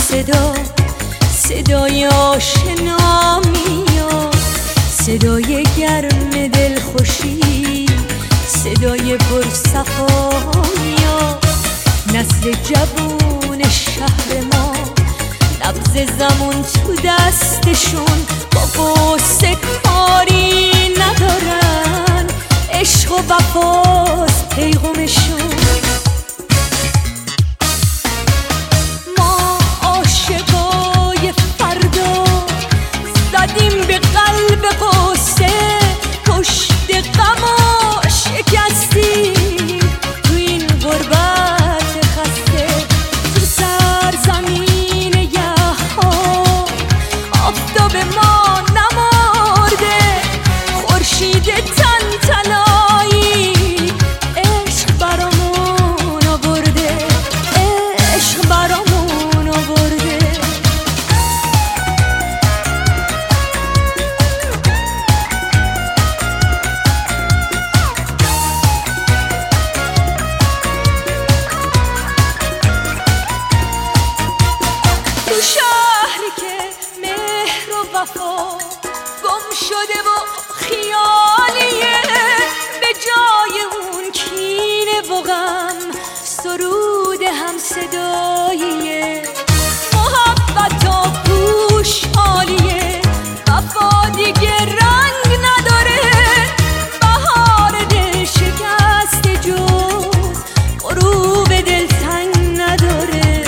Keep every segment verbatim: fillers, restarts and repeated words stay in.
صدا، صدای آشنا میاد، صدای گرم دلخوشی، صدای پرصفا میاد. نسل جوون شهر ما نبض زمان تو دستشون، با قصه کاری ندارن، عشق و وفاست پیغامشون. ما عاشقای فردا زدیم به قلب قصه، پشت غم و شکستیم تو این غربت خسته. تو سرزمین یخ‌ها آفتاب ما نمرده، خورشید تن طلایی عشق برامون آورده، عشق برامون آورده. تو شهری که مهر و وفا گم شده و خیالیه، به جای اون کینه و غم سرود هم صداییه. محبت و خوشحالیه، وفا دیگه رنگ نداره، بهار دل شکست جز غروب دلتنگ نداره.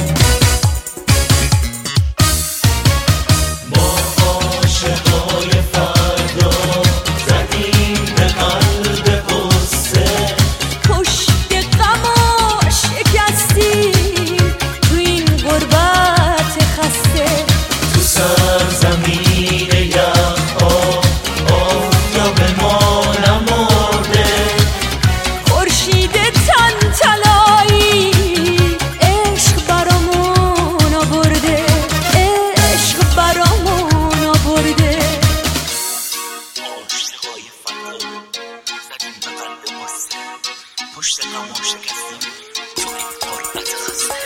عاشقای فردا زدیم به قلب قصه، پشت غم و شکستیم تو این غربت خسته. تو سرزمین یخ‌ها آفتاب ما نمرده، خورشید تن طلایی عشق برامون آورده، عشق برامون آورده. عاشقای فردا زدیم به قلب قصه، پشت غم و شکستیم تو این غربت خسته.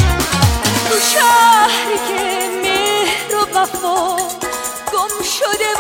تو شهری که مهر و وفا گم شده